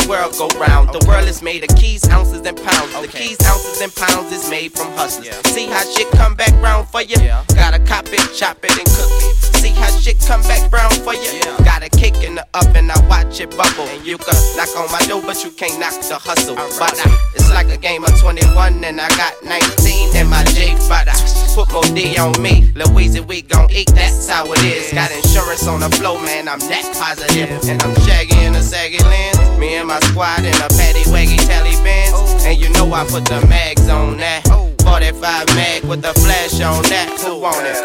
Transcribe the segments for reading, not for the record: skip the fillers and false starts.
world go round. The world is made of keys, ounces, and pounds. The keys, ounces, and pounds is made from hustlers. See how shit come back round for you? Gotta cop it, chop it, and cook it. See how shit come back round for you? Got a cake in the oven, I watch it bubble. And you can knock on my door, but you can't knock the hustle. But it's like a game of 21, and I got 19 in my J. But put more D on me, Louise, we gon' eat, that's how it is. Got insurance on the flow, man, I'm that positive. And I'm shaggy in a saggy lens, me and my squad in a paddy waggy tally bands. And you know I put the mags on that, 45 mag with the flash on that. Who want it?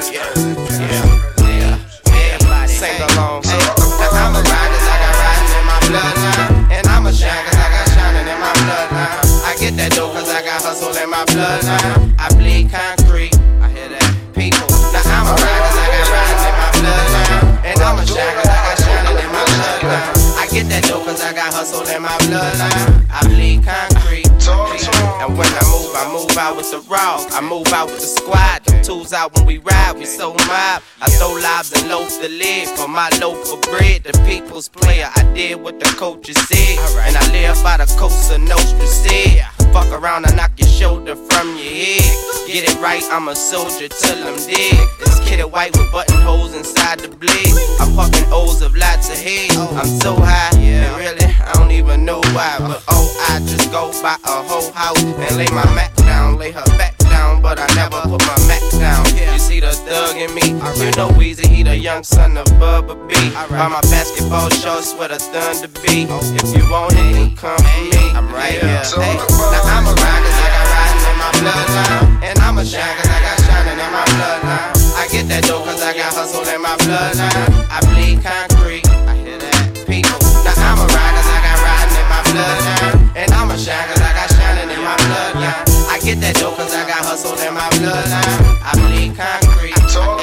Sing along. Now I'm a ride 'cause I got riding in my bloodline. And I'm a shine 'cause I got shining in my bloodline. I get that dough 'cause I got hustle in my bloodline. I bleed concrete, I hear that, people. Now I'm a ride 'cause I got riding in my bloodline. And I'm a shine 'cause I got shining in my bloodline. I get that dough 'cause I got hustle in my bloodline. I bleed concrete. And when I move out with the raw. I move out with the squad. The tools out when we ride, we so mob. I throw lives and loaf the lid for my loaf of bread. The people's player, I did what the coaches said. And I live by the coast of Nostra said. Fuck around, I knock your shoulder from your head. Get it right, I'm a soldier till I'm dead. This kid is white with buttonholes inside the blade. I'm puffing O's of lots of head. I'm so high, and really, I don't even know why. But oh, I just go buy a whole house and lay my Mac down, lay her back down. But I never put my Mac down. You see the thug in me, you know Weezy, he the young son of Bubba B. Buy my basketball shorts where the thunder be. If you want it, then come for me. I'm right here. Hey, now I'm a ride 'cause I got riding in my bloodline. And I'm a shine 'cause I got shining in my bloodline. I get that dough 'cause I got hustle in my bloodline. I bleed concrete, I hear that, people. Now I'm a ride 'cause I got riding in my bloodline. And I'm a shine 'cause I got shining in my bloodline. I get that dough 'cause I got hustle in my bloodline. I bleed concrete.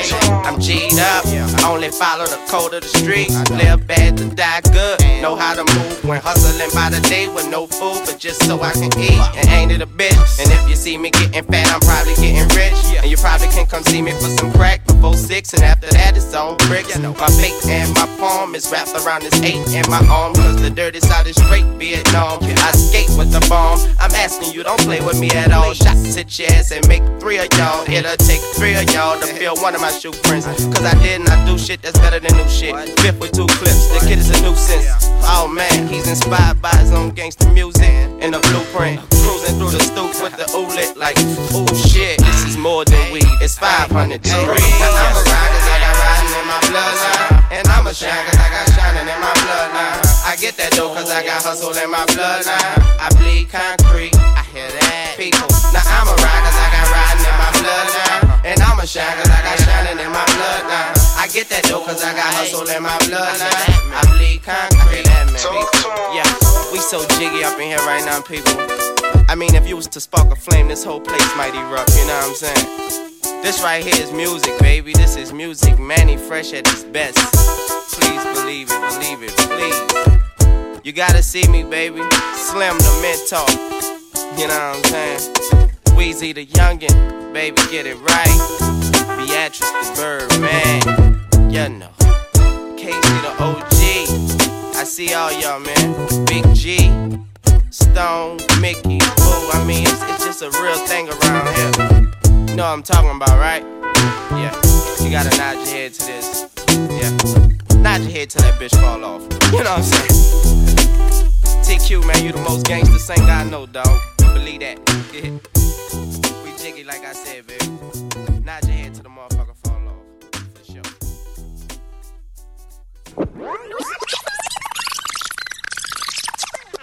I'm G'd up, I only follow the code of the street. Live bad to die good, know how to move when hustling by the day with no food, but just so I can eat. And ain't it a bitch? And if you see me getting fat, I'm probably getting rich. And you probably can come see me for some crack before 6, and after that it's on bricks. My fate and my palm is wrapped around this 8 in my arm, 'cause the dirty side is straight Vietnam. I skate with the bomb, I'm asking you, don't play with me at all. Shots hit your ass and make 3 of y'all. It'll take 3 of y'all to feel one of my shoe prints, 'cause I did not do shit that's better than new shit. Fifth with 2 clips, the kid is a nuisance. Oh man, he's inspired by his own gangster music in the blueprint. Cruising through the stoop with the ooh lit like, ooh shit, this is more than weed, it's 500 degrees. Now I'm a ride 'cause I got riding in my bloodline. And I'm a shine 'cause I got shining in my bloodline. I get that dough 'cause I got hustle in my bloodline. I bleed concrete, I hear that, people. Now I'm a ride 'cause I got riding in my bloodline. And I'm a shine 'cause I got shining in my bloodline. I get that dough 'cause I got hustle in my bloodline. I bleed concrete. Yeah, we so jiggy up in here right now, people. I mean, if you was to spark a flame, this whole place might erupt, you know what I'm saying? This right here is music, baby. This is music. Manny Fresh at his best. Please believe it, please. You gotta see me, baby. Slim the mentor. You know what I'm saying? Weezy the youngin', baby, get it right. Beatrice the bird, man. You know. Casey the OG. I see all y'all, man. Big G, Stone, Mickey, Boo. I mean, it's just a real thing around here. You know what I'm talking about, right? Yeah. You gotta nod your head to this. Yeah. Nod your head till that bitch fall off. You know what I'm saying? TQ, man, you the most gangster singer I know, dog. Believe that. Yeah. We jiggy like I said, baby. Nod your